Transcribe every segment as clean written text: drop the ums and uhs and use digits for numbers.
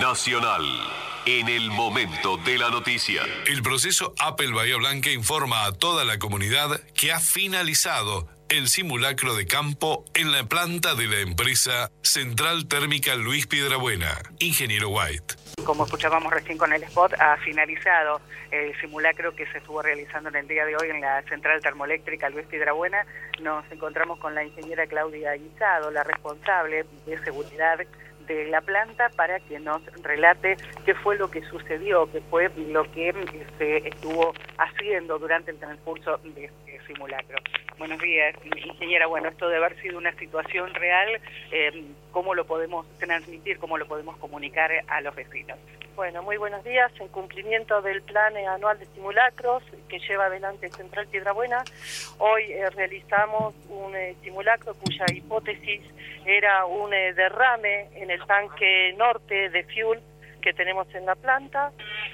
Nacional. En el momento de la noticia. El proceso Apple Bahía Blanca informa a toda la comunidad que ha finalizado el simulacro de campo en la planta de la empresa Central Térmica Luis Piedrabuena. Ingeniero White. Como escuchábamos recién con el spot, ha finalizado el simulacro que se estuvo realizando en el día de hoy en la Central Termoeléctrica Luis Piedrabuena. Nos encontramos con la ingeniera Claudia Guisado, la responsable de seguridad de la planta, para que nos relate qué fue lo que sucedió, qué fue lo que se estuvo haciendo durante el transcurso de este simulacro. Buenos días, ingeniera. Bueno, esto de haber sido una situación real, ¿cómo lo podemos transmitir, cómo lo podemos comunicar a los vecinos? Bueno, muy buenos días. En cumplimiento del plan anual de simulacros que lleva adelante Central Piedrabuena, hoy realizamos un simulacro cuya hipótesis era un derrame en el tanque norte de fuel que tenemos en la planta,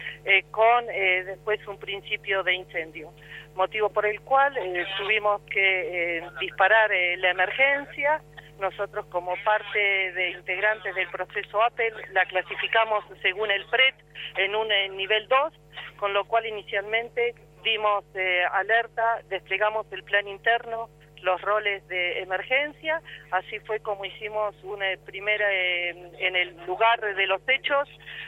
con después un principio de incendio, motivo por el cual tuvimos que disparar la emergencia. Nosotros, como parte de integrantes del proceso Apple, la clasificamos según el PRET en un nivel 2, con lo cual inicialmente dimos alerta, desplegamos el plan interno, los roles de emergencia. Así fue como hicimos una primera, en el lugar de los hechos,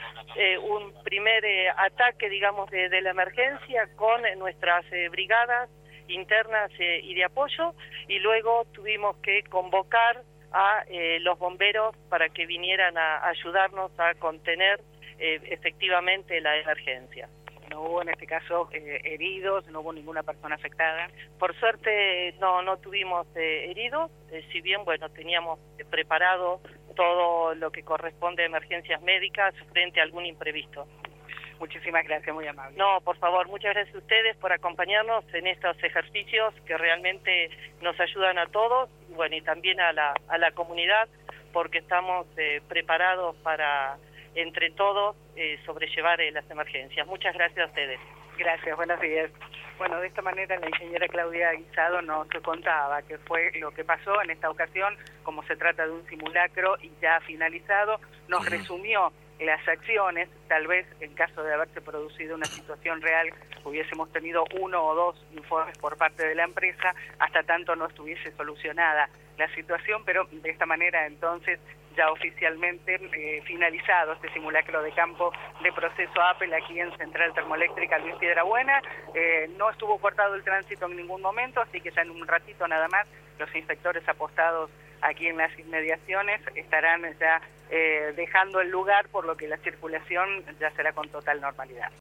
un primer ataque, digamos, de la emergencia con nuestras brigadas internas y de apoyo, y luego tuvimos que convocar a los bomberos para que vinieran a ayudarnos a contener efectivamente la emergencia. ¿No hubo en este caso heridos? ¿No hubo ninguna persona afectada? Por suerte no tuvimos heridos, si bien bueno, teníamos preparado todo lo que corresponde a emergencias médicas frente a algún imprevisto. Muchísimas gracias, muy amable. No, por favor, muchas gracias a ustedes por acompañarnos en estos ejercicios que realmente nos ayudan a todos, bueno, y también a la comunidad, porque estamos preparados para, entre todos, sobrellevar las emergencias. Muchas gracias a ustedes. Gracias, buenos días. Bueno, de esta manera la ingeniera Claudia Guisado nos contaba qué fue lo que pasó en esta ocasión, como se trata de un simulacro y ya finalizado, nos resumió las acciones. Tal vez en caso de haberse producido una situación real hubiésemos tenido 1 o 2 informes por parte de la empresa, hasta tanto no estuviese solucionada la situación, pero de esta manera entonces ya oficialmente finalizado este simulacro de campo de proceso Apple aquí en Central Termoeléctrica Luis Piedrabuena. No estuvo cortado el tránsito en ningún momento, así que ya en un ratito nada más los inspectores apostados aquí en las inmediaciones estarán ya dejando el lugar, por lo que la circulación ya será con total normalidad.